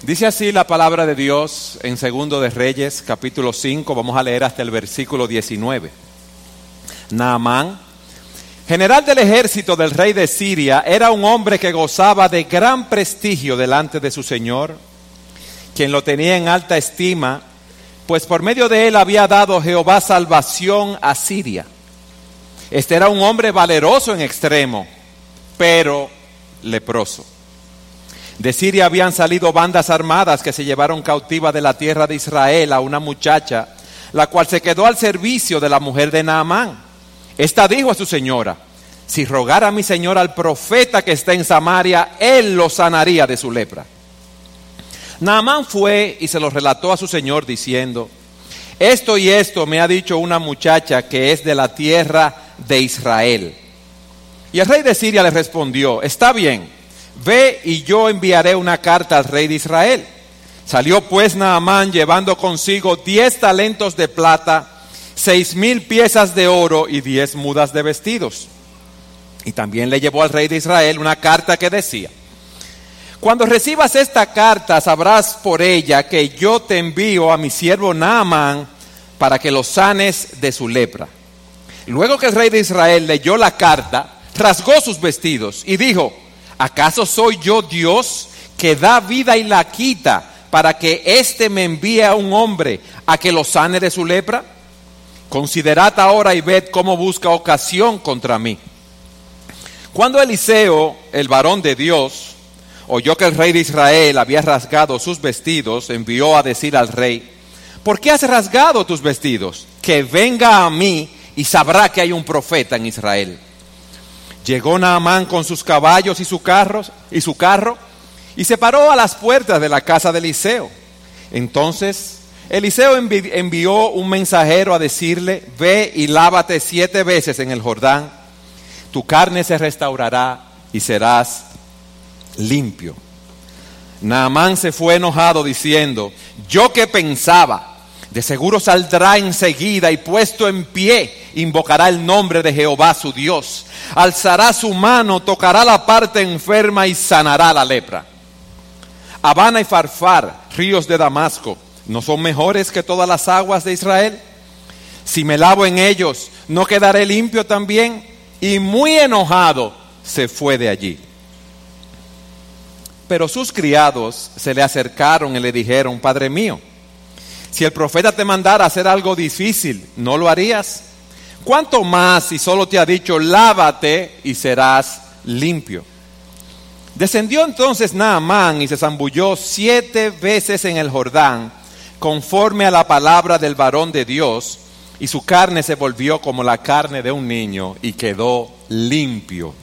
Dice así la palabra de Dios en Segundo de Reyes, capítulo 5, vamos a leer hasta el versículo 19. Naamán, general del ejército del rey de Siria, era un hombre que gozaba de gran prestigio delante de su señor, quien lo tenía en alta estima, pues por medio de él había dado Jehová salvación a Siria. Este era un hombre valeroso en extremo, pero leproso. De Siria habían salido bandas armadas que se llevaron cautiva de la tierra de Israel a una muchacha, la cual se quedó al servicio de la mujer de Naamán. Esta dijo a su señora: si rogara mi señor al profeta que está en Samaria, él lo sanaría de su lepra. Naamán fue y se lo relató a su señor diciendo: esto y esto me ha dicho una muchacha que es de la tierra de Israel. Y el rey de Siria le respondió: está bien, ve y yo enviaré una carta al rey de Israel. Salió pues Naamán llevando consigo 10 talentos de plata, 6,000 piezas de oro y 10 mudas de vestidos. Y también le llevó al rey de Israel una carta que decía: cuando recibas esta carta sabrás por ella que yo te envío a mi siervo Naamán para que lo sanes de su lepra. Luego que el rey de Israel leyó la carta, rasgó sus vestidos y dijo: ¿acaso soy yo Dios que da vida y la quita para que éste me envíe a un hombre a que lo sane de su lepra? Considerad ahora y ved cómo busca ocasión contra mí. Cuando Eliseo, el varón de Dios, oyó que el rey de Israel había rasgado sus vestidos, envió a decir al rey: ¿por qué has rasgado tus vestidos? Que venga a mí y sabrá que hay un profeta en Israel. Llegó Naamán con sus caballos y su carro y se paró a las puertas de la casa de Eliseo. Entonces Eliseo envió un mensajero a decirle: ve y lávate 7 veces en el Jordán, tu carne se restaurará y serás limpio. Naamán se fue enojado diciendo: yo que pensaba, de seguro saldrá enseguida y puesto en pie invocará el nombre de Jehová su Dios, alzará su mano, tocará la parte enferma y sanará la lepra. Abana y Farfar, ríos de Damasco, ¿no son mejores que todas las aguas de Israel? Si me lavo en ellos, ¿no quedaré limpio también? Y muy enojado se fue de allí. Pero sus criados se le acercaron y le dijeron: Padre mío, si el profeta te mandara hacer algo difícil, ¿no lo harías? ¿Cuánto más si solo te ha dicho: lávate y serás limpio? Descendió entonces Naamán y se zambulló 7 veces en el Jordán, conforme a la palabra del varón de Dios, y su carne se volvió como la carne de un niño y quedó limpio.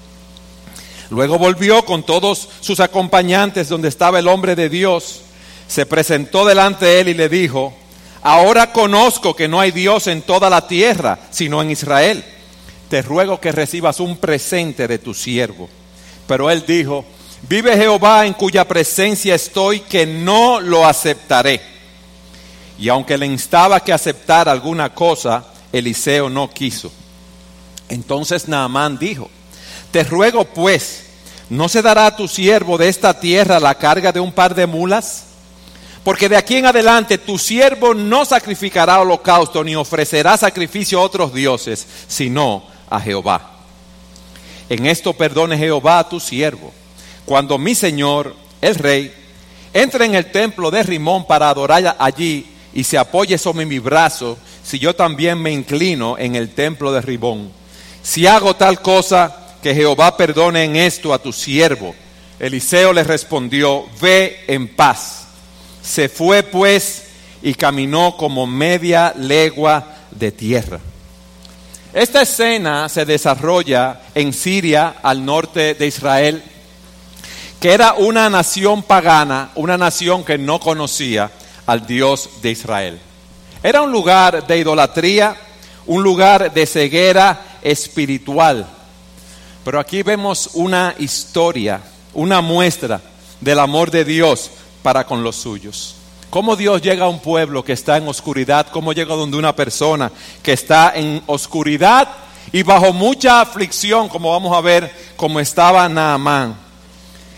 Luego volvió con todos sus acompañantes donde estaba el hombre de Dios, se presentó delante de él y le dijo: ahora conozco que no hay Dios en toda la tierra, sino en Israel. Te ruego que recibas un presente de tu siervo. Pero él dijo: vive Jehová en cuya presencia estoy, que no lo aceptaré. Y aunque le instaba que aceptara alguna cosa, Eliseo no quiso. Entonces Naamán dijo: te ruego pues, ¿no se dará a tu siervo de esta tierra la carga de un par de mulas? Porque de aquí en adelante tu siervo no sacrificará holocausto ni ofrecerá sacrificio a otros dioses, sino a Jehová. En esto perdone Jehová a tu siervo, cuando mi señor, el rey, entre en el templo de Rimón para adorar allí y se apoye sobre mi brazo, si yo también me inclino en el templo de Rimón. Si hago tal cosa, que Jehová perdone en esto a tu siervo. Eliseo le respondió: ve en paz. Se fue pues y caminó como media legua de tierra. Esta escena se desarrolla en Siria, al norte de Israel, que era una nación pagana, una nación que no conocía al Dios de Israel. Era un lugar de idolatría, un lugar de ceguera espiritual. Pero aquí vemos una historia, una muestra del amor de Dios para con los suyos. Cómo Dios llega a un pueblo que está en oscuridad, cómo llega donde una persona que está en oscuridad y bajo mucha aflicción, como vamos a ver, como estaba Naamán.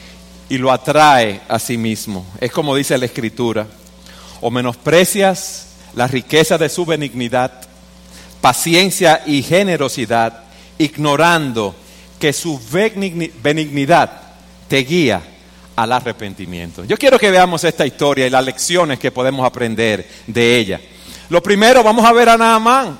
y lo atrae a sí mismo. Es como dice la Escritura: o menosprecias la riqueza de su benignidad, paciencia y generosidad, ignorando que su benignidad te guía al arrepentimiento. Yo quiero que veamos esta historia y las lecciones que podemos aprender de ella. Lo primero, vamos a ver a Naamán,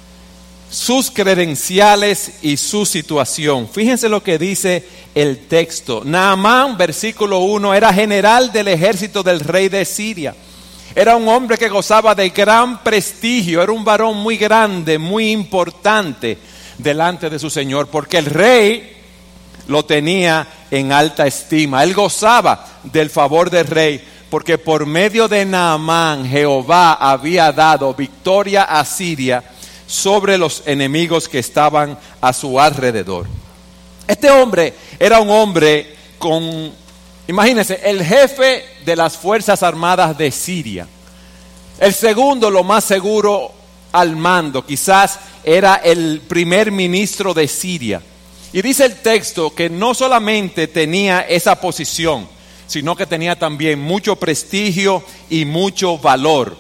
sus credenciales y su situación. Fíjense lo que dice el texto. Naamán, versículo 1, era general del ejército del rey de Siria. Era un hombre que gozaba de gran prestigio, era un varón muy grande, muy importante delante de su señor, porque el rey lo tenía en alta estima. Él gozaba del favor del rey, porque por medio de Naamán Jehová había dado victoria a Siria sobre los enemigos que estaban a su alrededor. Este hombre era un hombre con, imagínense, el jefe de las Fuerzas Armadas de Siria. El segundo, lo más seguro, al mando, quizás era el primer ministro de Siria. Y dice el texto que no solamente tenía esa posición, sino que tenía también mucho prestigio y mucho valor.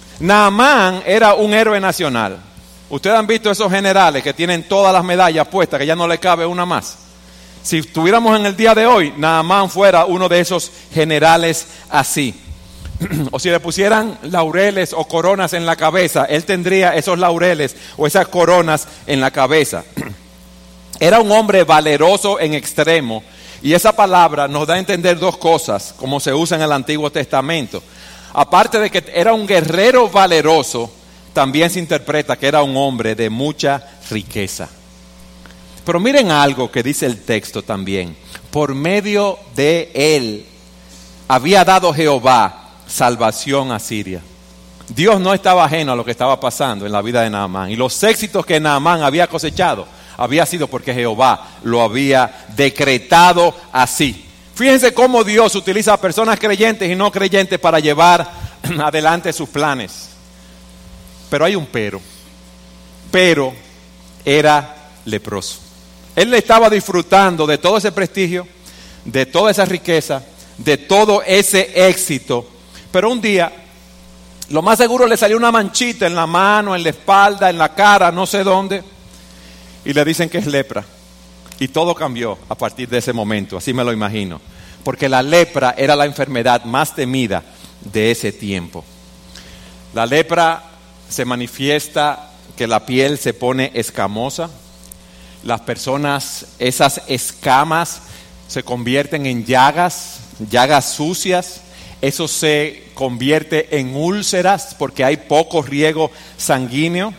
Naamán era un héroe nacional. Ustedes han visto esos generales que tienen todas las medallas puestas, que ya no le cabe una más. Si estuviéramos en el día de hoy, Naamán fuera uno de esos generales así. O si le pusieran laureles o coronas en la cabeza, él tendría esos laureles o esas coronas en la cabeza. Era un hombre valeroso en extremo, y esa palabra nos da a entender dos cosas, como se usa en el Antiguo Testamento. Aparte de que era un guerrero valeroso, también se interpreta que era un hombre de mucha riqueza. Pero miren algo que dice el texto también: por medio de él había dado Jehová salvación a Siria. Dios no estaba ajeno a lo que estaba pasando en la vida de Naamán, y los éxitos que Naamán había cosechado había sido porque Jehová lo había decretado así. Fíjense cómo Dios utiliza a personas creyentes y no creyentes para llevar adelante sus planes. Pero hay un pero. Pero era leproso. Él estaba disfrutando de todo ese prestigio, de toda esa riqueza, de todo ese éxito. Pero un día, lo más seguro, le salió una manchita en la mano, en la espalda, en la cara, no sé dónde, y le dicen que es lepra. Y todo cambió a partir de ese momento, así me lo imagino, porque la lepra era la enfermedad más temida de ese tiempo. La lepra se manifiesta que la piel se pone escamosa, las personas, esas escamas se convierten en llagas sucias. Eso se convierte en úlceras porque hay poco riego sanguíneo.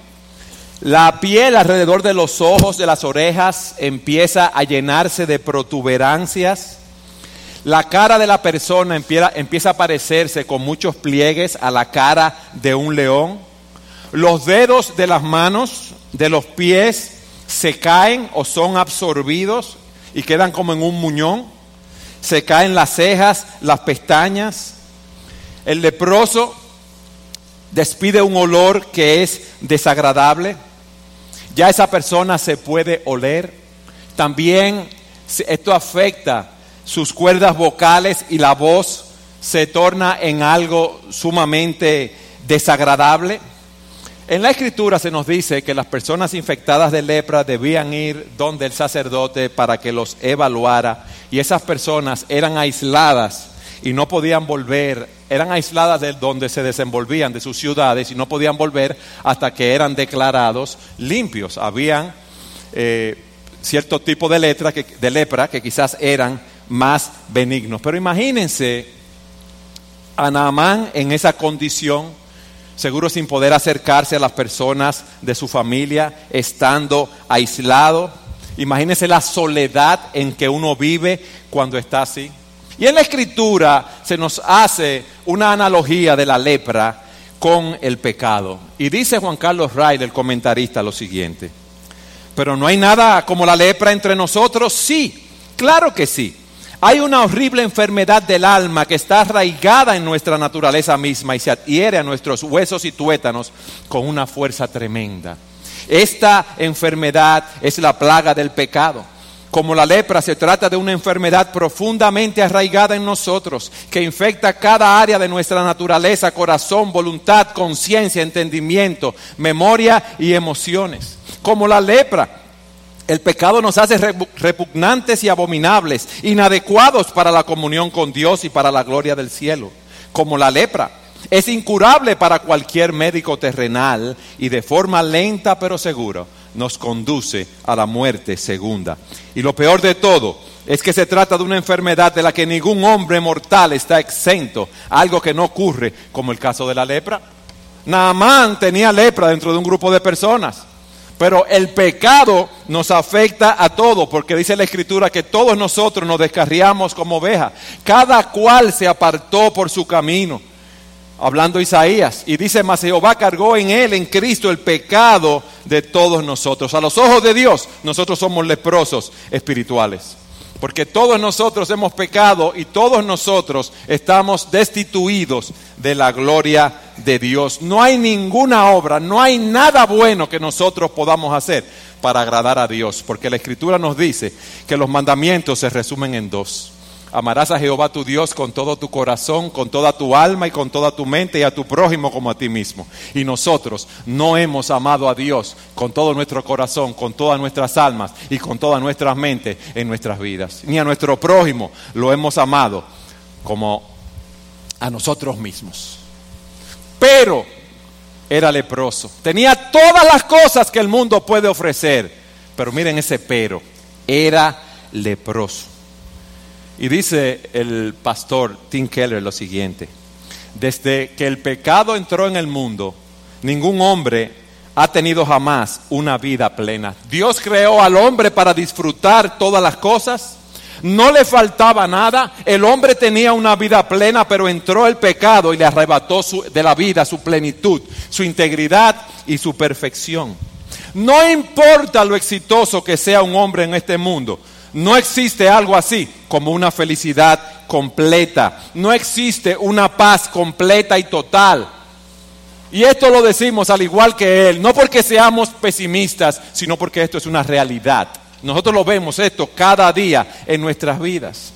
La piel alrededor de los ojos, de las orejas, empieza a llenarse de protuberancias. La cara de la persona empieza a parecerse con muchos pliegues a la cara de un león. Los dedos de las manos, de los pies, se caen o son absorbidos y quedan como en un muñón. Se caen las cejas, las pestañas. El leproso despide un olor que es desagradable. Ya esa persona se puede oler. También esto afecta sus cuerdas vocales y la voz se torna en algo sumamente desagradable. En la Escritura se nos dice que las personas infectadas de lepra debían ir donde el sacerdote para que los evaluara, y esas personas eran aisladas y no podían volver, eran aisladas de donde se desenvolvían, de sus ciudades, y no podían volver hasta que eran declarados limpios. Habían cierto tipo de lepra que quizás eran más benignos. Pero imagínense a Naamán en esa condición, seguro sin poder acercarse a las personas de su familia, estando aislado. Imagínense la soledad en que uno vive cuando está así. Y en la Escritura se nos hace una analogía de la lepra con el pecado. Y dice Juan Carlos Ray, el comentarista, lo siguiente: pero no hay nada como la lepra entre nosotros. Sí, claro que sí. Hay una horrible enfermedad del alma que está arraigada en nuestra naturaleza misma y se adhiere a nuestros huesos y tuétanos con una fuerza tremenda. Esta enfermedad es la plaga del pecado. Como la lepra, se trata de una enfermedad profundamente arraigada en nosotros, que infecta cada área de nuestra naturaleza: corazón, voluntad, conciencia, entendimiento, memoria y emociones. Como la lepra, el pecado nos hace repugnantes y abominables, inadecuados para la comunión con Dios y para la gloria del cielo. Como la lepra, es incurable para cualquier médico terrenal y de forma lenta pero segura nos conduce a la muerte segunda. Y lo peor de todo es que se trata de una enfermedad de la que ningún hombre mortal está exento, algo que no ocurre como el caso de la lepra. Naamán tenía lepra dentro de un grupo de personas, pero el pecado nos afecta a todos, porque dice la Escritura que todos nosotros nos descarriamos como ovejas, cada cual se apartó por su camino. Hablando Isaías, y dice: mas Jehová cargó en él, en Cristo, el pecado de todos nosotros. A los ojos de Dios, nosotros somos leprosos espirituales, porque todos nosotros hemos pecado y todos nosotros estamos destituidos de la gloria de Dios. No hay ninguna obra, no hay nada bueno que nosotros podamos hacer para agradar a Dios, porque la Escritura nos dice que los mandamientos se resumen en dos: amarás a Jehová tu Dios con todo tu corazón, con toda tu alma y con toda tu mente, y a tu prójimo como a ti mismo. Y nosotros no hemos amado a Dios con todo nuestro corazón, con todas nuestras almas y con todas nuestras mentes en nuestras vidas. Ni a nuestro prójimo lo hemos amado como a nosotros mismos. Pero era leproso. Tenía todas las cosas que el mundo puede ofrecer. Pero miren ese pero. Era leproso. Y dice el pastor Tim Keller lo siguiente: desde que el pecado entró en el mundo, ningún hombre ha tenido jamás una vida plena. Dios creó al hombre para disfrutar todas las cosas, no le faltaba nada, el hombre tenía una vida plena, pero entró el pecado y le arrebató de la vida su plenitud, su integridad y su perfección. No importa lo exitoso que sea un hombre en este mundo, no existe algo así como una felicidad completa. No existe una paz completa y total. Y esto lo decimos al igual que él, no porque seamos pesimistas, sino porque esto es una realidad. Nosotros lo vemos esto cada día en nuestras vidas.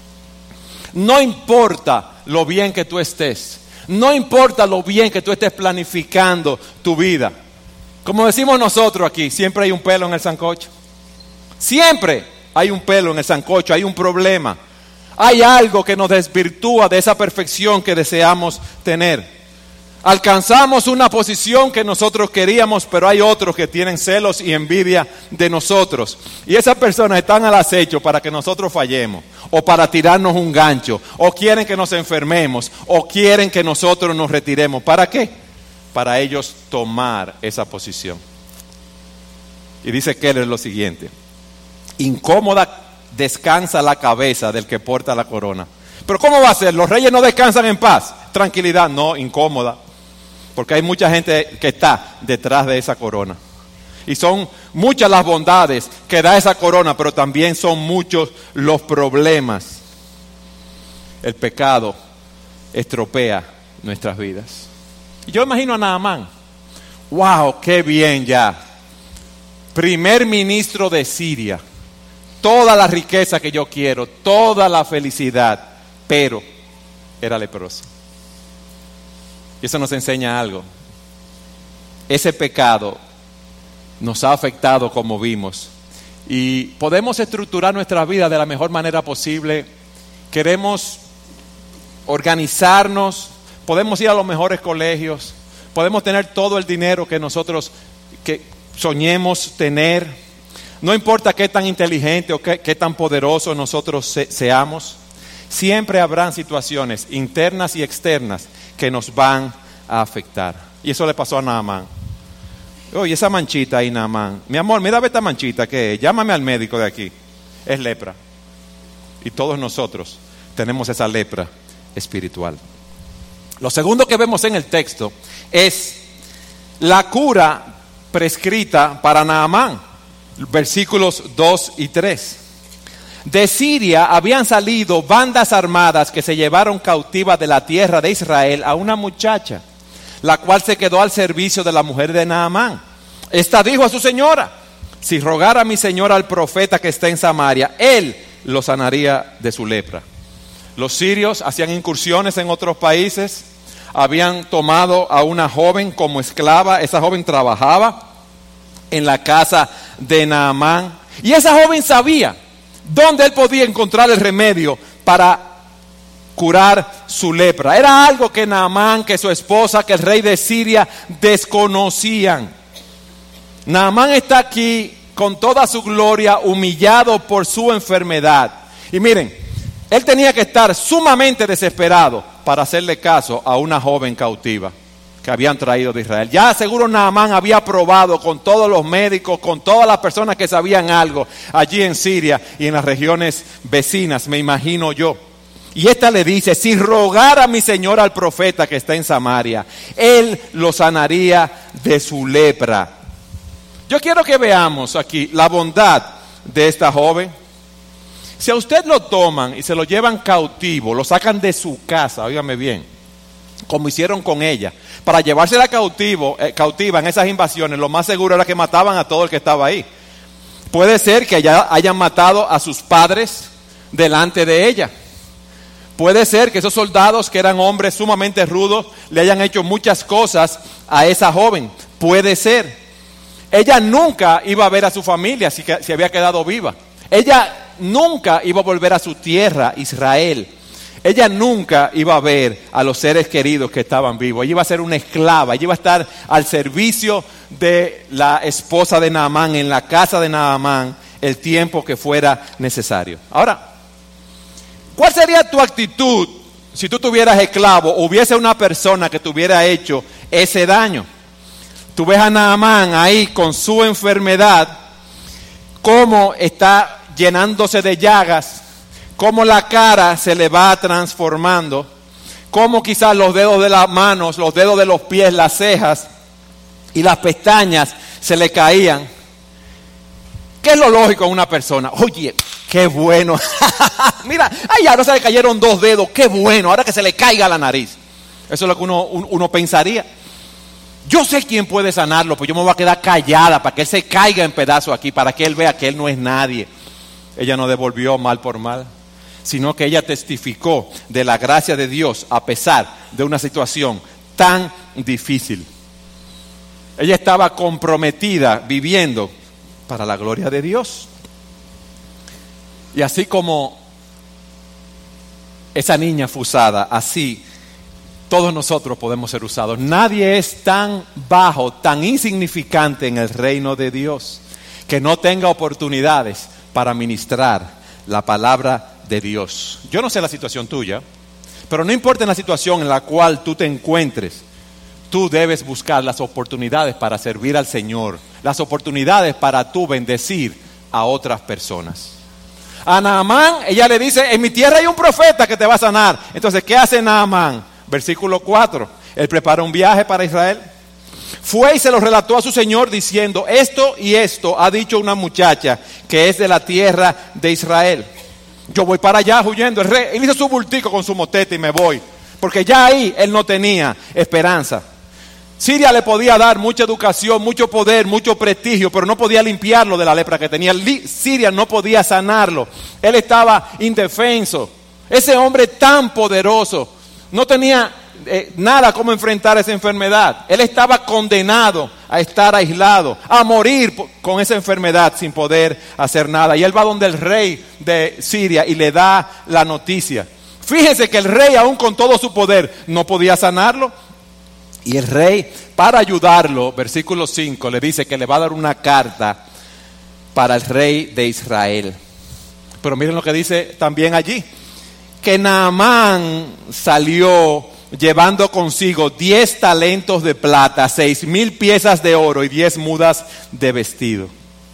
No importa lo bien que tú estés, no importa lo bien que tú estés planificando tu vida. Como decimos nosotros aquí, siempre hay un pelo en el sancocho. Siempre hay un pelo en el sancocho, hay un problema. Hay algo que nos desvirtúa de esa perfección que deseamos tener. Alcanzamos una posición que nosotros queríamos, pero hay otros que tienen celos y envidia de nosotros. Y esas personas están al acecho para que nosotros fallemos, o para tirarnos un gancho, o quieren que nos enfermemos, o quieren que nosotros nos retiremos. ¿Para qué? Para ellos tomar esa posición. Y dice Keller lo siguiente: incómoda descansa la cabeza del que porta la corona. Pero ¿cómo va a ser? ¿Los reyes no descansan en paz? Tranquilidad, no, incómoda. Porque hay mucha gente que está detrás de esa corona. Y son muchas las bondades que da esa corona, pero también son muchos los problemas. El pecado estropea nuestras vidas. Y yo imagino a Naamán. ¡Wow! ¡Qué bien ya! Primer ministro de Siria. Toda la riqueza que yo quiero, toda la felicidad, pero era leproso. Y eso nos enseña algo. Ese pecado nos ha afectado, como vimos, y podemos estructurar nuestra vida de la mejor manera posible. Queremos organizarnos, podemos ir a los mejores colegios, podemos tener todo el dinero que nosotros que soñemos tener. No importa qué tan inteligente o qué tan poderoso nosotros seamos, siempre habrán situaciones internas y externas que nos van a afectar. Y eso le pasó a Naamán. Oye, esa manchita ahí, Naamán. Mi amor, mira esta manchita que es. Llámame al médico de aquí. Es lepra. Y todos nosotros tenemos esa lepra espiritual. Lo segundo que vemos en el texto es la cura prescrita para Naamán. Versículos 2 y 3. De Siria habían salido bandas armadas que se llevaron cautiva de la tierra de Israel a una muchacha, la cual se quedó al servicio de la mujer de Naamán. Esta dijo a su señora: si rogara mi señor al profeta que está en Samaria, él lo sanaría de su lepra. Los sirios hacían incursiones en otros países, habían tomado a una joven como esclava. Esa joven trabajaba en la casa de Naamán y esa joven sabía dónde él podía encontrar el remedio para curar su lepra. Era algo que Naamán, que su esposa, que el rey de Siria desconocían. Naamán está aquí con toda su gloria, humillado por su enfermedad. Y miren, él tenía que estar sumamente desesperado para hacerle caso a una joven cautiva que habían traído de Israel. Ya seguro Naamán había probado con todos los médicos, con todas las personas que sabían algo allí en Siria y en las regiones vecinas, me imagino yo. Y esta le dice, si rogara mi señor al profeta que está en Samaria, él lo sanaría de su lepra. Yo quiero que veamos aquí la bondad de esta joven. Si a usted lo toman y se lo llevan cautivo, lo sacan de su casa, óigame bien, como hicieron con ella, para llevársela cautiva en esas invasiones, lo más seguro era que mataban a todo el que estaba ahí. Puede ser que hayan matado a sus padres delante de ella. Puede ser que esos soldados, que eran hombres sumamente rudos, le hayan hecho muchas cosas a esa joven. Puede ser. Ella nunca iba a ver a su familia si había quedado viva. Ella nunca iba a volver a su tierra, Israel. Ella nunca iba a ver a los seres queridos que estaban vivos. Ella iba a ser una esclava. Ella iba a estar al servicio de la esposa de Naamán, en la casa de Naamán, el tiempo que fuera necesario. Ahora, ¿cuál sería tu actitud si tú tuvieras esclavo o hubiese una persona que te hubiera hecho ese daño? Tú ves a Naamán ahí con su enfermedad, cómo está llenándose de llagas, cómo la cara se le va transformando, cómo quizás los dedos de las manos, los dedos de los pies, las cejas y las pestañas se le caían. ¿Qué es lo lógico en una persona? Oye, qué bueno. Mira, ay, ahora se le cayeron 2 dedos, qué bueno, ahora que se le caiga la nariz. Eso es lo que uno pensaría. Yo sé quién puede sanarlo, pues yo me voy a quedar callada para que él se caiga en pedazos aquí, para que él vea que él no es nadie. Ella no devolvió mal por mal, sino que ella testificó de la gracia de Dios a pesar de una situación tan difícil. Ella estaba comprometida, viviendo para la gloria de Dios. Y así como esa niña fue usada, así todos nosotros podemos ser usados. Nadie es tan bajo, tan insignificante en el reino de Dios que no tenga oportunidades para ministrar la palabra de Dios. Yo no sé la situación tuya, pero no importa en la situación en la cual tú te encuentres, tú debes buscar las oportunidades para servir al Señor, las oportunidades para tú bendecir a otras personas. A Naamán, ella le dice, en mi tierra hay un profeta que te va a sanar. Entonces, ¿qué hace Naamán? Versículo 4, él prepara un viaje para Israel. Fue y se lo relató a su señor diciendo, esto y esto ha dicho una muchacha que es de la tierra de Israel. Yo voy para allá huyendo. El rey, él hizo su bultico con su motete y me voy, porque ya ahí él no tenía esperanza. Siria le podía dar mucha educación, mucho poder, mucho prestigio, pero no podía limpiarlo de la lepra que tenía. Siria no podía sanarlo. Él estaba indefenso. Ese hombre tan poderoso no tenía nada como enfrentar esa enfermedad. Él estaba condenado a estar aislado, a morir con esa enfermedad sin poder hacer nada. Y él va donde el rey de Siria y le da la noticia. Fíjense que el rey, aún con todo su poder, no podía sanarlo. Y el rey, para ayudarlo, versículo 5, le dice que le va a dar una carta para el rey de Israel. Pero miren lo que dice también allí, que Naamán salió llevando consigo 10 talentos de plata, 6,000 piezas de oro y 10 mudas de vestido.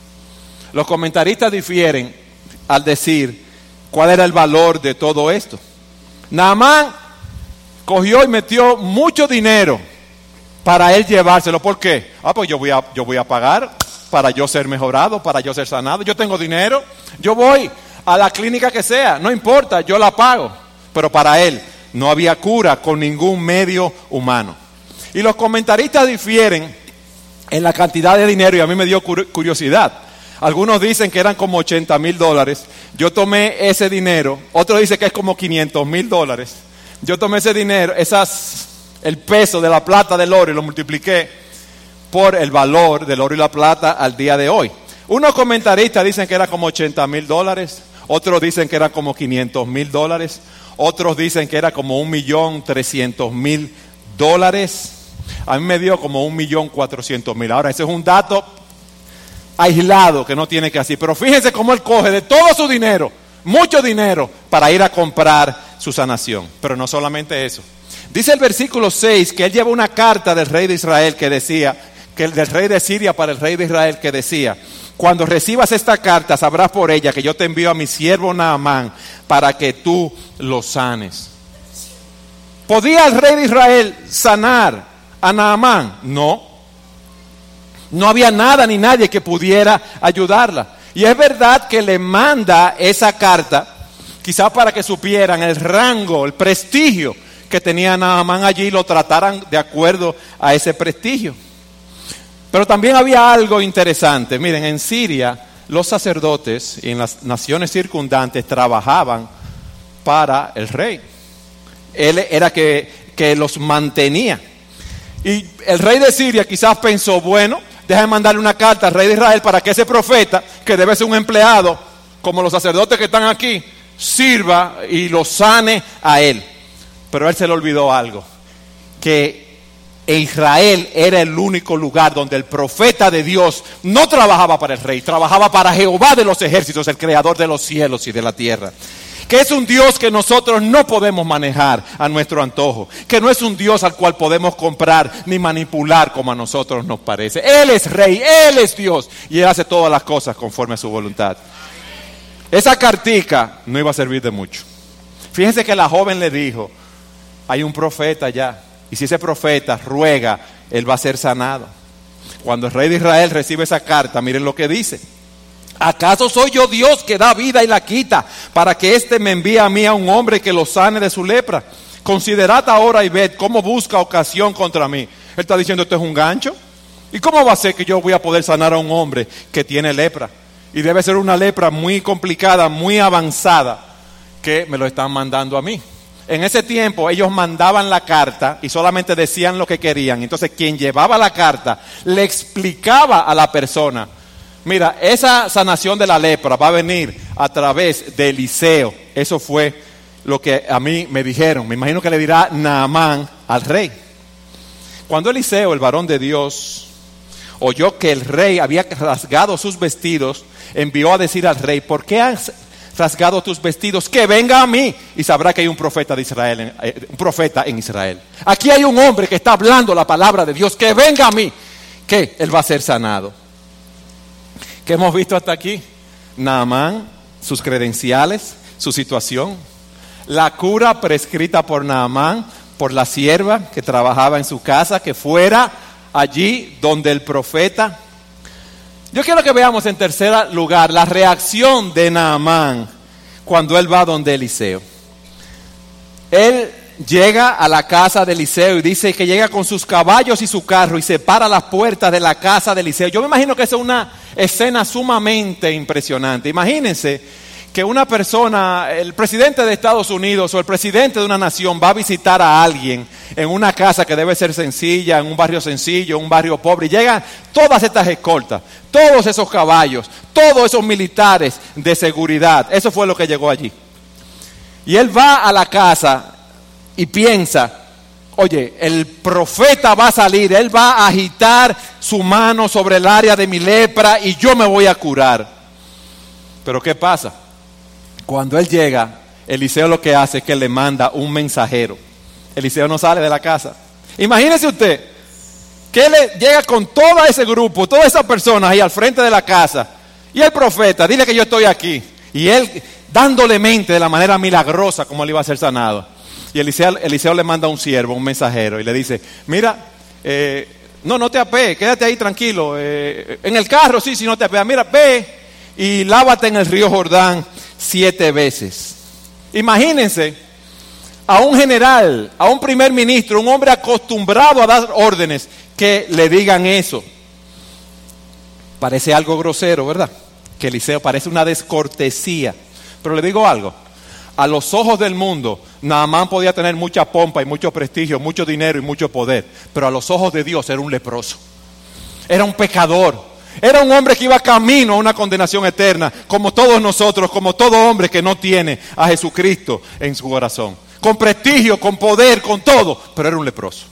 Los comentaristas difieren al decir cuál era el valor de todo esto. Naamán cogió y metió mucho dinero para él llevárselo. ¿Por qué? Pues yo voy a pagar para yo ser mejorado, para yo ser sanado. Yo tengo dinero, yo voy a la clínica que sea, no importa, yo la pago. Pero para él no había cura con ningún medio humano. Y los comentaristas difieren en la cantidad de dinero, y a mí me dio curiosidad, Algunos dicen que eran como $80,000. Yo tomé ese dinero. Otros dicen que es como $500,000. Yo tomé ese dinero, el peso de la plata del oro, y lo multipliqué por el valor del oro y la plata al día de hoy. Unos comentaristas dicen que era como $80,000. Otros dicen que era como $500,000. Otros dicen que era como $1,300,000. A mí me dio como $1,400,000. Ahora, ese es un dato aislado que no tiene que así. Pero fíjense cómo él coge de todo su dinero, mucho dinero, para ir a comprar su sanación. Pero no solamente eso. Dice el versículo 6 que él lleva una carta del rey de Israel que decía, del rey de Siria para el rey de Israel que decía: cuando recibas esta carta sabrás por ella que yo te envío a mi siervo Naamán para que tú lo sanes. ¿Podía el rey de Israel sanar a Naamán? No. No había nada ni nadie que pudiera ayudarla. Y es verdad que le manda esa carta, quizás para que supieran el rango, el prestigio que tenía Naamán allí y lo trataran de acuerdo a ese prestigio. Pero también había algo interesante. Miren, en Siria los sacerdotes y en las naciones circundantes trabajaban para el rey. Él era que los mantenía. Y el rey de Siria quizás pensó, bueno, déjame mandarle una carta al rey de Israel para que ese profeta, que debe ser un empleado, como los sacerdotes que están aquí, sirva y lo sane a él. Pero a él se le olvidó algo, que Israel era el único lugar donde el profeta de Dios no trabajaba para el rey, trabajaba para Jehová de los ejércitos, el creador de los cielos y de la tierra. Que es un Dios que nosotros no podemos manejar a nuestro antojo, que no es un Dios al cual podemos comprar ni manipular como a nosotros nos parece. Él es rey, Él es Dios y Él hace todas las cosas conforme a su voluntad. Esa cartica no iba a servir de mucho. Fíjense que la joven le dijo: hay un profeta allá, y si ese profeta ruega, él va a ser sanado. Cuando el rey de Israel recibe esa carta, miren lo que dice: ¿acaso soy yo Dios que da vida y la quita, para que éste me envíe a mí a un hombre que lo sane de su lepra? Considerad ahora y ved cómo busca ocasión contra mí. Él está diciendo, ¿esto es un gancho? ¿Y cómo va a ser que yo voy a poder sanar a un hombre que tiene lepra? Y debe ser una lepra muy complicada, muy avanzada, que me lo están mandando a mí. En ese tiempo ellos mandaban la carta y solamente decían lo que querían. Entonces quien llevaba la carta le explicaba a la persona: mira, esa sanación de la lepra va a venir a través de Eliseo. Eso fue lo que a mí me dijeron. Me imagino que le dirá Naamán al rey. Cuando Eliseo, el varón de Dios, oyó que el rey había rasgado sus vestidos, envió a decir al rey: ¿por qué has rasgado tus vestidos? Que venga a mí y sabrá que hay un profeta de Israel, un profeta en Israel. Aquí hay un hombre que está hablando la palabra de Dios. Que venga a mí, que él va a ser sanado. ¿Qué hemos visto hasta aquí? Naamán, sus credenciales, su situación, la cura prescrita por Naamán, por la sierva que trabajaba en su casa, que fuera allí donde el profeta. Yo quiero que veamos en tercer lugar la reacción de Naamán cuando él va donde Eliseo. Él llega a la casa de Eliseo y dice que llega con sus caballos y su carro y se para a las puertas de la casa de Eliseo. Yo me imagino que esa es una escena sumamente impresionante. Imagínense que una persona, el presidente de Estados Unidos o el presidente de una nación va a visitar a alguien en una casa que debe ser sencilla, en un barrio sencillo, un barrio pobre, y llegan todas estas escoltas, todos esos caballos, todos esos militares de seguridad. Eso fue lo que llegó allí. Y él va a la casa y piensa: oye, el profeta va a salir, él va a agitar su mano sobre el área de mi lepra y yo me voy a curar. Pero ¿qué pasa? Cuando él llega, Eliseo lo que hace es que le manda un mensajero. Eliseo no sale de la casa. Imagínese usted que él llega con todo ese grupo, todas esas personas ahí al frente de la casa. Y el profeta, dile que yo estoy aquí. Y él dándole mente de la manera milagrosa como él iba a ser sanado. Y Eliseo le manda un siervo, un mensajero, y le dice: mira, no te apees, quédate ahí tranquilo. En el carro, sí, no te apees. Mira, ve y lávate en el río Jordán 7 veces. Imagínense a un general, a un primer ministro, un hombre acostumbrado a dar órdenes, que le digan eso. Parece algo grosero, ¿verdad? que Eliseo parece una descortesía. Pero le digo algo, a los ojos del mundo, Naamán podía tener mucha pompa y mucho prestigio, mucho dinero y mucho poder, pero a los ojos de Dios era un leproso, era un pecador, era un hombre que iba camino a una condenación eterna, como todos nosotros, como todo hombre que no tiene a Jesucristo en su corazón, con prestigio, con poder, con todo, pero era un leproso.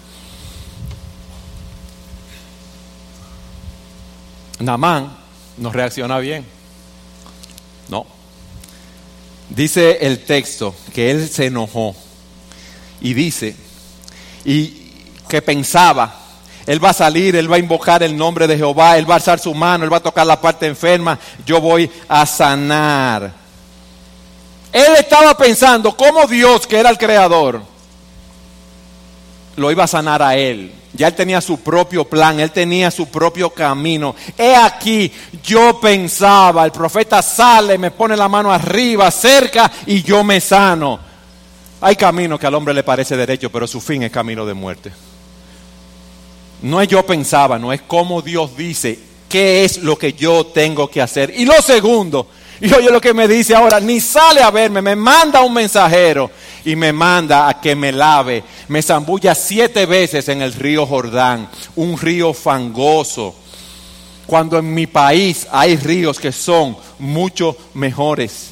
Naamán no reacciona bien, no. Dice el texto que él se enojó y dice, y que pensaba, él va a salir, él va a invocar el nombre de Jehová, él va a alzar su mano, él va a tocar la parte enferma, yo voy a sanar. Él estaba pensando cómo Dios, que era el creador, lo iba a sanar a él. Ya él tenía su propio plan, él tenía su propio camino. He aquí, yo pensaba, el profeta sale, me pone la mano arriba, cerca, y yo me sano. Hay camino que al hombre le parece derecho, pero su fin es camino de muerte. No es yo pensaba, no es como Dios dice, qué es lo que yo tengo que hacer. Y lo segundo, y oye lo que me dice ahora, ni sale a verme, me manda un mensajero y me manda a que me lave, me zambulla 7 veces en el río Jordán, un río fangoso, cuando en mi país hay ríos que son mucho mejores.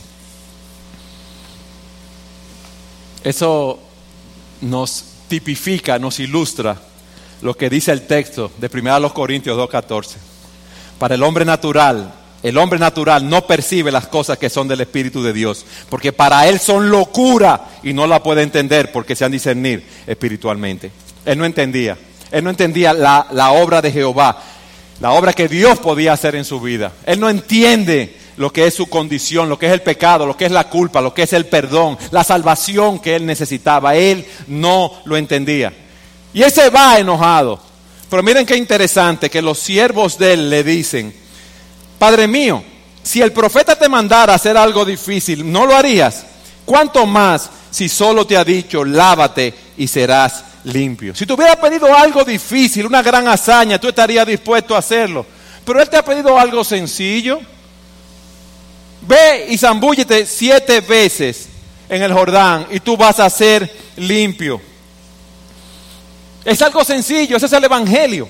Eso nos tipifica, nos ilustra lo que dice el texto de 1 Corintios 2:14. Para el hombre natural no percibe las cosas que son del Espíritu de Dios, porque para él son locura y no la puede entender porque se han discernir espiritualmente. Él no entendía la obra de Jehová, la obra que Dios podía hacer en su vida. Él no entiende lo que es su condición, lo que es el pecado, lo que es la culpa, lo que es el perdón, la salvación que él necesitaba. Él no lo entendía. Y él se va enojado. Pero miren qué interesante que los siervos de él le dicen, Padre mío, si el profeta te mandara a hacer algo difícil, ¿no lo harías? ¿Cuánto más si solo te ha dicho, lávate y serás limpio? Si te hubiera pedido algo difícil, una gran hazaña, tú estarías dispuesto a hacerlo. Pero él te ha pedido algo sencillo. Ve y zambúllete 7 veces en el Jordán y tú vas a ser limpio. Es algo sencillo, ese es el Evangelio.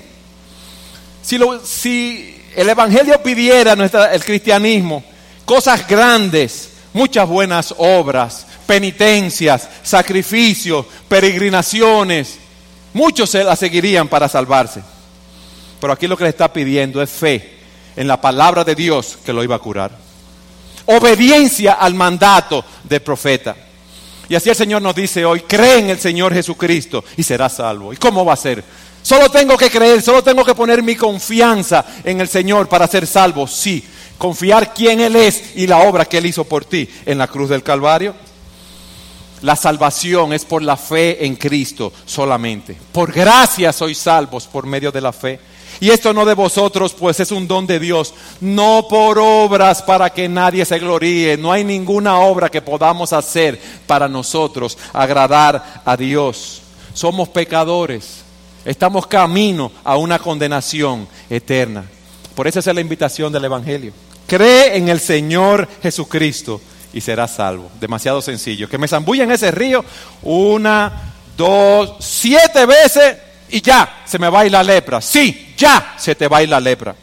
Si el Evangelio pidiera el cristianismo cosas grandes, muchas buenas obras, penitencias, sacrificios, peregrinaciones, muchos se las seguirían para salvarse. Pero aquí lo que le está pidiendo es fe en la palabra de Dios que lo iba a curar. Obediencia al mandato del profeta. Y así el Señor nos dice hoy, cree en el Señor Jesucristo y serás salvo. ¿Y cómo va a ser? Solo tengo que creer, solo tengo que poner mi confianza en el Señor para ser salvo. Sí, confiar quién Él es y la obra que Él hizo por ti en la cruz del Calvario. La salvación es por la fe en Cristo solamente. Por gracia sois salvos por medio de la fe. Y esto no de vosotros, pues es un don de Dios, no por obras para que nadie se gloríe. No hay ninguna obra que podamos hacer para nosotros agradar a Dios. Somos pecadores, estamos camino a una condenación eterna. Por eso es la invitación del Evangelio. Cree en el Señor Jesucristo y serás salvo. Demasiado sencillo. Que me zambulla en ese río 1, 2, 7 veces y ya se me va a ir la lepra. Sí, ya se te va a ir la lepra.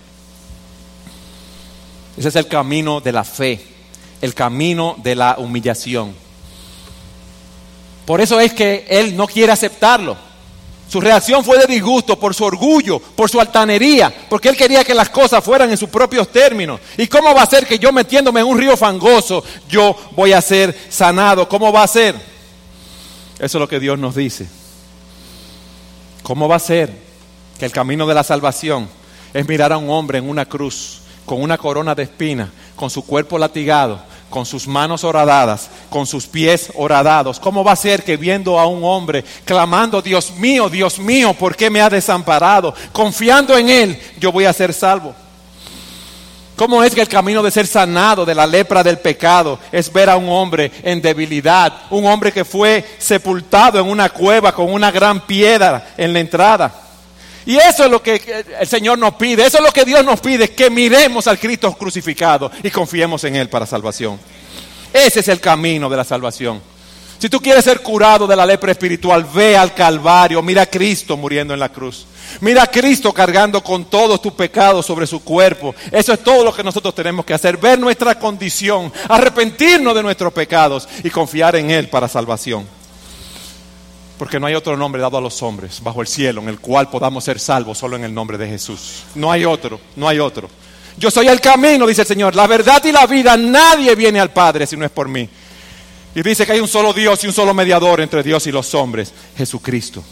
Ese es el camino de la fe, el camino de la humillación. Por eso es que él no quiere aceptarlo. Su reacción fue de disgusto por su orgullo, por su altanería, porque él quería que las cosas fueran en sus propios términos. ¿Y cómo va a ser que yo metiéndome en un río fangoso, yo voy a ser sanado? ¿Cómo va a ser? Eso es lo que Dios nos dice. ¿Cómo va a ser que el camino de la salvación es mirar a un hombre en una cruz, con una corona de espinas, con su cuerpo latigado, con sus manos horadadas, con sus pies horadados? ¿Cómo va a ser que viendo a un hombre clamando, Dios mío, ¿por qué me ha desamparado? Confiando en Él, yo voy a ser salvo. ¿Cómo es que el camino de ser sanado de la lepra del pecado es ver a un hombre en debilidad, un hombre que fue sepultado en una cueva con una gran piedra en la entrada? Y eso es lo que el Señor nos pide, eso es lo que Dios nos pide, que miremos al Cristo crucificado y confiemos en Él para salvación. Ese es el camino de la salvación. Si tú quieres ser curado de la lepra espiritual, ve al Calvario, mira a Cristo muriendo en la cruz. Mira a Cristo cargando con todos tus pecados sobre su cuerpo. Eso es todo lo que nosotros tenemos que hacer, ver nuestra condición, arrepentirnos de nuestros pecados y confiar en Él para salvación. Porque no hay otro nombre dado a los hombres bajo el cielo en el cual podamos ser salvos, solo en el nombre de Jesús. No hay otro, no hay otro. Yo soy el camino, dice el Señor, la verdad y la vida. Nadie viene al Padre si no es por mí. Y dice que hay un solo Dios y un solo mediador entre Dios y los hombres, Jesucristo.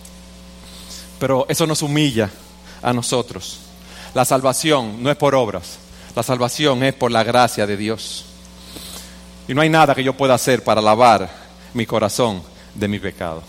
Pero eso nos humilla a nosotros. La salvación no es por obras, la salvación es por la gracia de Dios. Y no hay nada que yo pueda hacer para lavar mi corazón de mi pecado.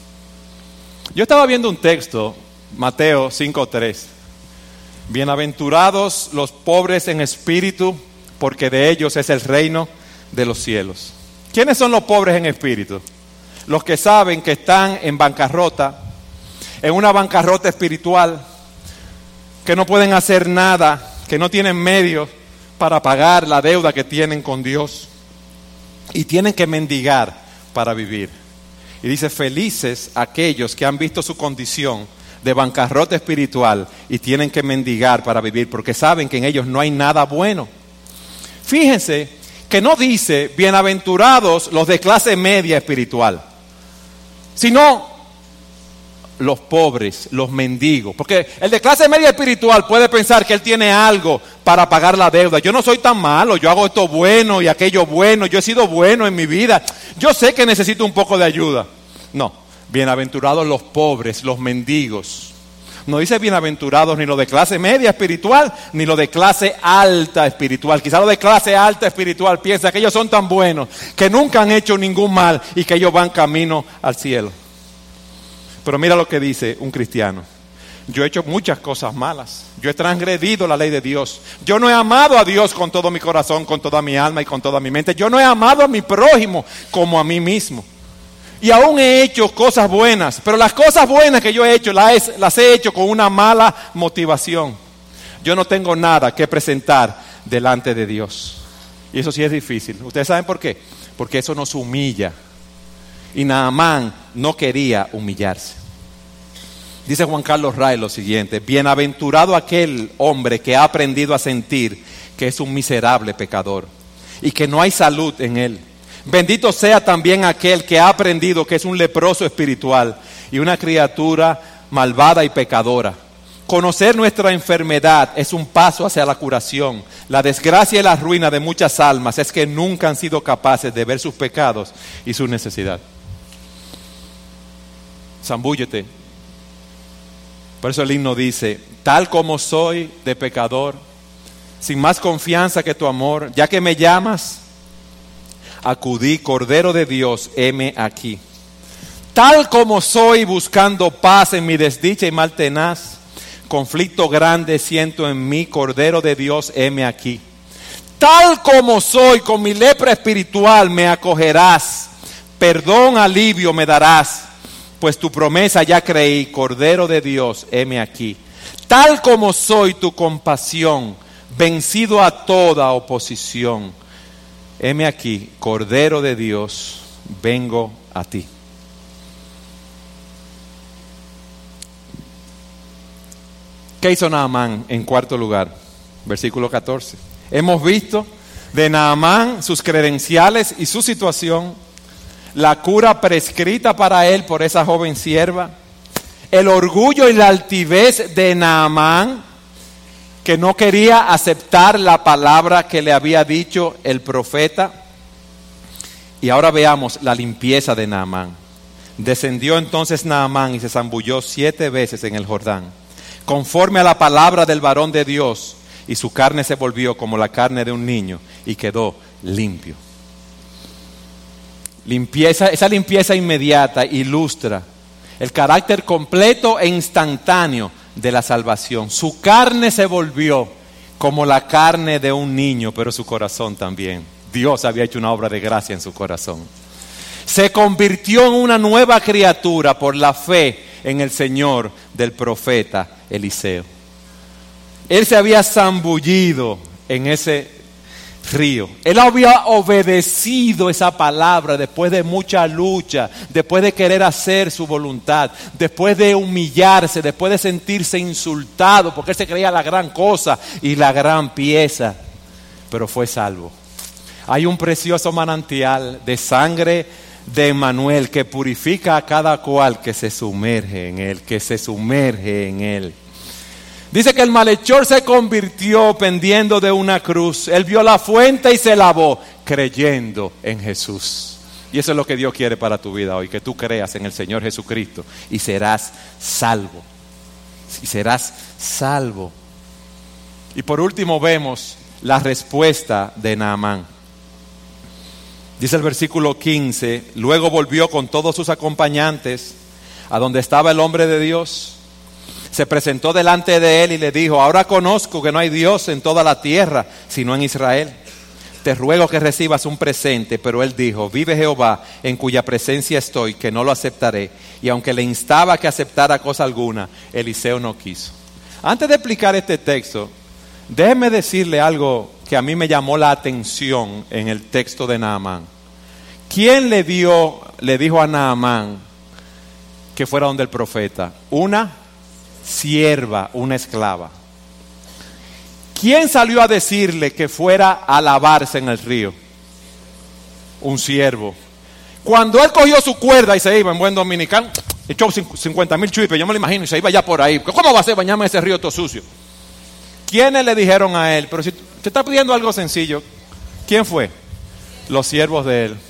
Yo estaba viendo un texto, Mateo 5:3. Bienaventurados los pobres en espíritu, porque de ellos es el reino de los cielos. ¿Quiénes son los pobres en espíritu? Los que saben que están en bancarrota, en una bancarrota espiritual, que no pueden hacer nada, que no tienen medios para pagar la deuda que tienen con Dios y tienen que mendigar para vivir. Y dice, felices aquellos que han visto su condición de bancarrota espiritual y tienen que mendigar para vivir, porque saben que en ellos no hay nada bueno. Fíjense que no dice bienaventurados los de clase media espiritual, sino los pobres, los mendigos. Porque el de clase media espiritual puede pensar que él tiene algo para pagar la deuda. Yo no soy tan malo, yo hago esto bueno y aquello bueno, yo he sido bueno en mi vida. Yo sé que necesito un poco de ayuda. No, bienaventurados los pobres, los mendigos. No dice bienaventurados ni los de clase media espiritual, ni los de clase alta espiritual. Quizá los de clase alta espiritual piensan que ellos son tan buenos, que nunca han hecho ningún mal y que ellos van camino al cielo. Pero mira lo que dice un cristiano. Yo he hecho muchas cosas malas. Yo he transgredido la ley de Dios. Yo no he amado a Dios con todo mi corazón, con toda mi alma y con toda mi mente. Yo no he amado a mi prójimo como a mí mismo. Y aún he hecho cosas buenas, pero las cosas buenas que yo he hecho las he hecho con una mala motivación. Yo no tengo nada que presentar delante de Dios. Y eso sí es difícil. ¿Ustedes saben por qué? Porque eso nos humilla. Y Naamán no quería humillarse. Dice Juan Carlos Ray lo siguiente: bienaventurado aquel hombre que ha aprendido a sentir que es un miserable pecador y que no hay salud en él. Bendito sea también aquel que ha aprendido que es un leproso espiritual y una criatura malvada y pecadora. Conocer nuestra enfermedad es un paso hacia la curación. La desgracia y la ruina de muchas almas es que nunca han sido capaces de ver sus pecados y su necesidad. Zambúllete. Por eso el himno dice: tal como soy de pecador, sin más confianza que tu amor, ya que me llamas, acudí, Cordero de Dios, heme aquí. Tal como soy buscando paz en mi desdicha y mal tenaz, conflicto grande siento en mí, Cordero de Dios, heme aquí. Tal como soy con mi lepra espiritual me acogerás, perdón, alivio me darás, pues tu promesa ya creí, Cordero de Dios, heme aquí. Tal como soy tu compasión, vencido a toda oposición, heme aquí, Cordero de Dios, vengo a ti. ¿Qué hizo Naamán en cuarto lugar? Versículo 14. Hemos visto de Naamán sus credenciales y su situación, la cura prescrita para él por esa joven sierva, el orgullo y la altivez de Naamán, que no quería aceptar la palabra que le había dicho el profeta. Y ahora veamos la limpieza de Naamán. Descendió entonces Naamán y se zambulló 7 veces en el Jordán, conforme a la palabra del varón de Dios, y su carne se volvió como la carne de un niño y quedó limpio. Limpieza, esa limpieza inmediata ilustra el carácter completo e instantáneo de la salvación. Su carne se volvió como la carne de un niño, pero su corazón también. Dios había hecho una obra de gracia en su corazón. Se convirtió en una nueva criatura por la fe en el Señor del profeta Eliseo. Él se había zambullido en ese río. Él había obedecido esa palabra después de mucha lucha, después de querer hacer su voluntad, después de humillarse, después de sentirse insultado, porque él se creía la gran cosa y la gran pieza, pero fue salvo. Hay un precioso manantial de sangre de Emmanuel que purifica a cada cual que se sumerge en él, que se sumerge en él. Dice que el malhechor se convirtió pendiendo de una cruz. Él vio la fuente y se lavó creyendo en Jesús. Y eso es lo que Dios quiere para tu vida hoy, que tú creas en el Señor Jesucristo y serás salvo. Y serás salvo. Y por último vemos la respuesta de Naamán. Dice el versículo 15, luego volvió con todos sus acompañantes a donde estaba el hombre de Dios. Se presentó delante de él y le dijo, ahora conozco que no hay Dios en toda la tierra, sino en Israel. Te ruego que recibas un presente. Pero él dijo, vive Jehová, en cuya presencia estoy, que no lo aceptaré. Y aunque le instaba que aceptara cosa alguna, Eliseo no quiso. Antes de explicar este texto, déjeme decirle algo que a mí me llamó la atención en el texto de Naamán. ¿Quién le dijo a Naamán que fuera donde el profeta? Una sierva, una esclava. ¿Quién salió a decirle que fuera a lavarse en el río? Un siervo. Cuando él cogió su cuerda y se iba en buen dominicano, echó 50,000 chuipes, yo me lo imagino, y se iba ya por ahí. ¿Cómo va a ser bañarme en ese río todo sucio? ¿Quiénes le dijeron a él? Pero si te está pidiendo algo sencillo, ¿quién fue? Los siervos de él.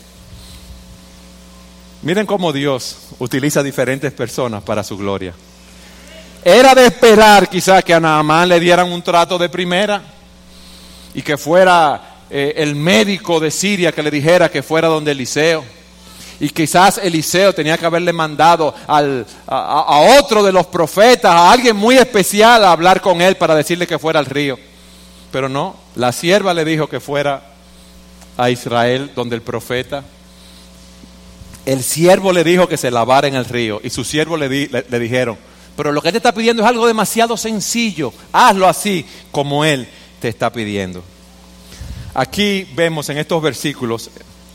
Miren cómo Dios utiliza diferentes personas para su gloria. Era de esperar quizás que a Naamán le dieran un trato de primera y que fuera el médico de Siria que le dijera que fuera donde Eliseo. Y quizás Eliseo tenía que haberle mandado a otro de los profetas, a alguien muy especial a hablar con él para decirle que fuera al río. Pero no, la sierva le dijo que fuera a Israel donde el profeta. El siervo le dijo que se lavara en el río y sus siervos le dijeron, pero lo que él te está pidiendo es algo demasiado sencillo, hazlo así como él te está pidiendo. Aquí vemos en estos versículos,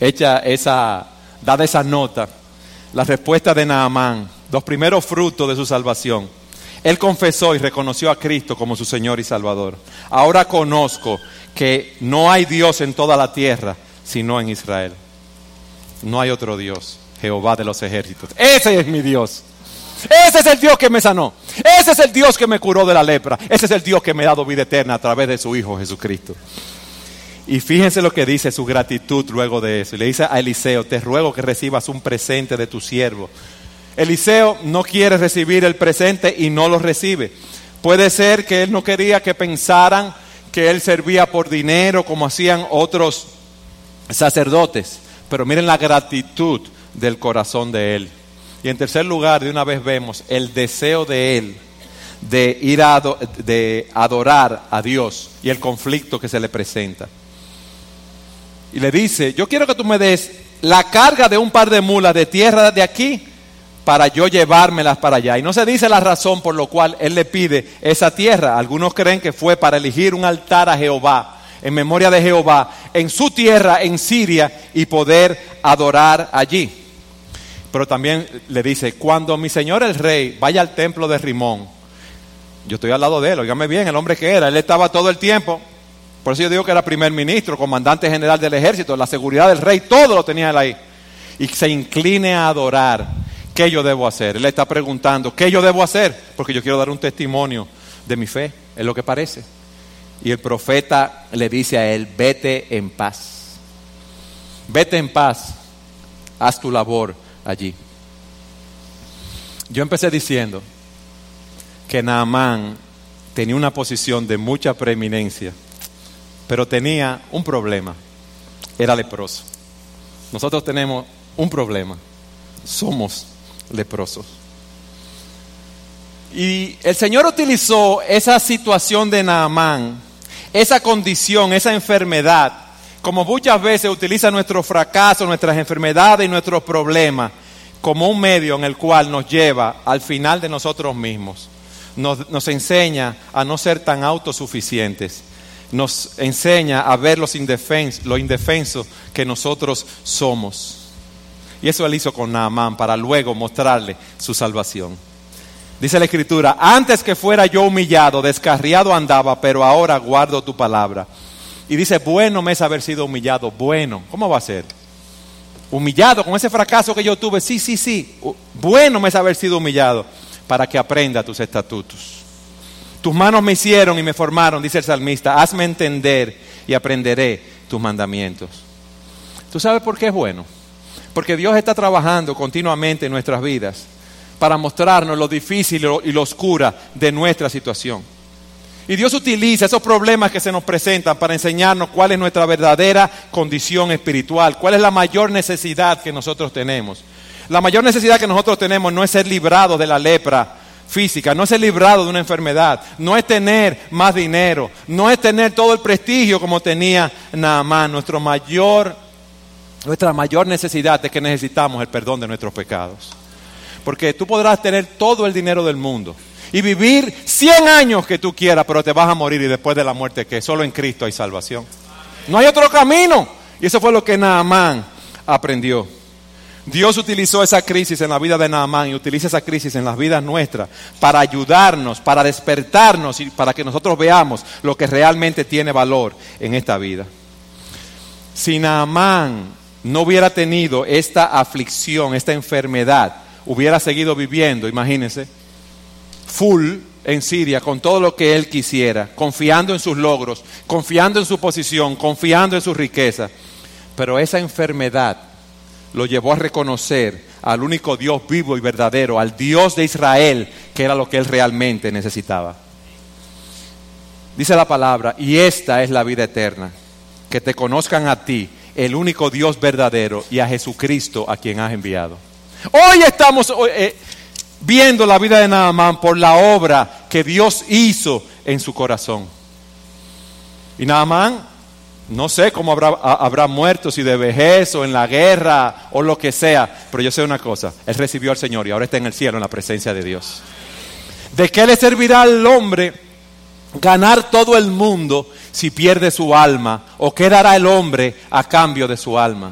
dada esa nota, la respuesta de Naamán, los primeros frutos de su salvación. Él confesó y reconoció a Cristo como su Señor y Salvador. Ahora conozco que no hay Dios en toda la tierra, sino en Israel. No hay otro Dios, Jehová de los ejércitos. Ese es mi Dios. Ese es el Dios que me sanó. Ese es el Dios que me curó de la lepra. Ese es el Dios que me ha dado vida eterna a través de su Hijo Jesucristo. Y fíjense lo que dice su gratitud luego de eso. Y le dice a Eliseo, te ruego que recibas un presente de tu siervo. Eliseo no quiere recibir el presente y no lo recibe. Puede ser que él no quería que pensaran que él servía por dinero como hacían otros sacerdotes. Pero miren la gratitud del corazón de él. Y en tercer lugar, de una vez vemos el deseo de él de ir de adorar a Dios y el conflicto que se le presenta. Y le dice, yo quiero que tú me des la carga de un par de mulas de tierra de aquí para yo llevármelas para allá. Y no se dice la razón por la cual él le pide esa tierra. Algunos creen que fue para elegir un altar a Jehová, en memoria de Jehová, en su tierra, en Siria, y poder adorar allí. Pero también le dice, cuando mi señor el rey vaya al templo de Rimón, yo estoy al lado de él, óigame bien, el hombre que era, él estaba todo el tiempo, por eso yo digo que era primer ministro, comandante general del ejército, la seguridad del rey, todo lo tenía él ahí, y se incline a adorar. ¿Qué yo debo hacer? Él le está preguntando, ¿qué yo debo hacer? Porque yo quiero dar un testimonio de mi fe, es lo que parece. Y el profeta le dice a él, vete en paz. Vete en paz, haz tu labor allí. Yo empecé diciendo que Naamán tenía una posición de mucha preeminencia, pero tenía un problema, era leproso. Nosotros tenemos un problema, somos leprosos. Y el Señor utilizó esa situación de Naamán, esa condición, esa enfermedad, como muchas veces utiliza nuestro fracaso, nuestras enfermedades y nuestros problemas, como un medio en el cual nos lleva al final de nosotros mismos. Nos enseña a no ser tan autosuficientes. Nos enseña a ver lo indefensos que nosotros somos. Y eso Él hizo con Naamán para luego mostrarle su salvación. Dice la Escritura: antes que fuera yo humillado, descarriado andaba, pero ahora guardo tu palabra. Y dice: bueno me es haber sido humillado. Bueno, ¿cómo va a ser? Humillado con ese fracaso que yo tuve. Sí. Bueno me es haber sido humillado, para que aprenda tus estatutos. Tus manos me hicieron y me formaron, dice el salmista. Hazme entender y aprenderé tus mandamientos. ¿Tú sabes por qué es bueno? Porque Dios está trabajando continuamente en nuestras vidas para mostrarnos lo difícil y lo oscura de nuestra situación. Y Dios utiliza esos problemas que se nos presentan para enseñarnos cuál es nuestra verdadera condición espiritual, cuál es la mayor necesidad que nosotros tenemos. La mayor necesidad que nosotros tenemos no es ser librados de la lepra física, no es ser librados de una enfermedad, no es tener más dinero, no es tener todo el prestigio como tenía Naamán. Nuestra mayor necesidad es que necesitamos el perdón de nuestros pecados. Porque tú podrás tener todo el dinero del mundo y vivir 100 años que tú quieras, pero te vas a morir, y después de la muerte, ¿qué? Solo en Cristo hay salvación. No hay otro camino. Y eso fue lo que Naamán aprendió. Dios utilizó esa crisis en la vida de Naamán y utiliza esa crisis en las vidas nuestras para ayudarnos, para despertarnos y para que nosotros veamos lo que realmente tiene valor en esta vida. Si Naamán no hubiera tenido esta aflicción, esta enfermedad, hubiera seguido viviendo, imagínense, full en Siria, con todo lo que él quisiera, confiando en sus logros, confiando en su posición, confiando en su riqueza. Pero esa enfermedad lo llevó a reconocer al único Dios vivo y verdadero, al Dios de Israel, que era lo que él realmente necesitaba. Dice la palabra: y esta es la vida eterna, que te conozcan a ti, el único Dios verdadero, y a Jesucristo, a quien has enviado. Hoy estamos viendo la vida de Naamán por la obra que Dios hizo en su corazón. Y Naamán, no sé cómo habrá muerto, si de vejez o en la guerra o lo que sea, pero yo sé una cosa: él recibió al Señor y ahora está en el cielo en la presencia de Dios. ¿De qué le servirá al hombre ganar todo el mundo si pierde su alma? ¿O qué dará el hombre a cambio de su alma?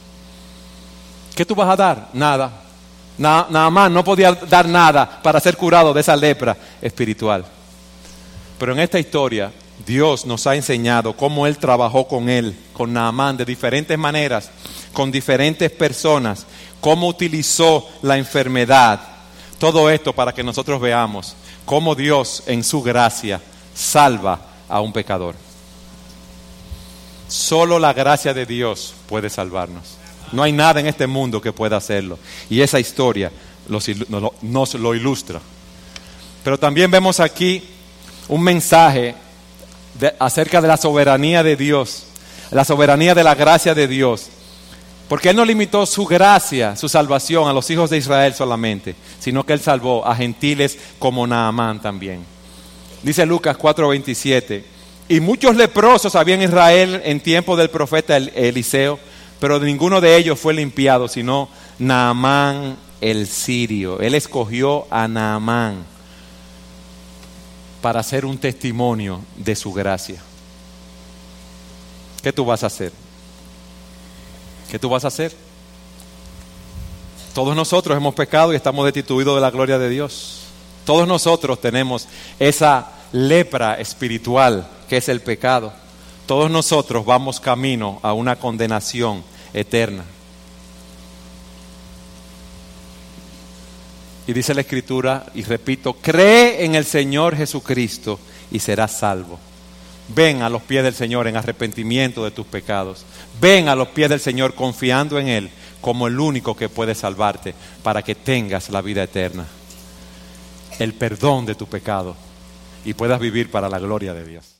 ¿Qué tú vas a dar? Nada. Naamán no podía dar nada para ser curado de esa lepra espiritual. Pero en esta historia Dios nos ha enseñado cómo Él trabajó con Naamán de diferentes maneras, con diferentes personas, cómo utilizó la enfermedad. Todo esto para que nosotros veamos cómo Dios en su gracia salva a un pecador. Solo la gracia de Dios puede salvarnos. No hay nada en este mundo que pueda hacerlo. Y esa historia nos lo ilustra. Pero también vemos aquí un mensaje acerca de la soberanía de Dios, la soberanía de la gracia de Dios. Porque Él no limitó su gracia, su salvación a los hijos de Israel solamente, sino que Él salvó a gentiles como Naamán también. Dice Lucas 4:27: y muchos leprosos había en Israel en tiempo del profeta Eliseo, pero ninguno de ellos fue limpiado, sino Naamán el sirio. Él escogió a Naamán para ser un testimonio de su gracia. ¿Qué tú vas a hacer? ¿Qué tú vas a hacer? Todos nosotros hemos pecado y estamos destituidos de la gloria de Dios. Todos nosotros tenemos esa lepra espiritual que es el pecado. Todos nosotros vamos camino a una condenación eterna. Y dice la Escritura, y repito: cree en el Señor Jesucristo y serás salvo. Ven a los pies del Señor en arrepentimiento de tus pecados. Ven a los pies del Señor confiando en Él como el único que puede salvarte para que tengas la vida eterna, el perdón de tu pecado y puedas vivir para la gloria de Dios.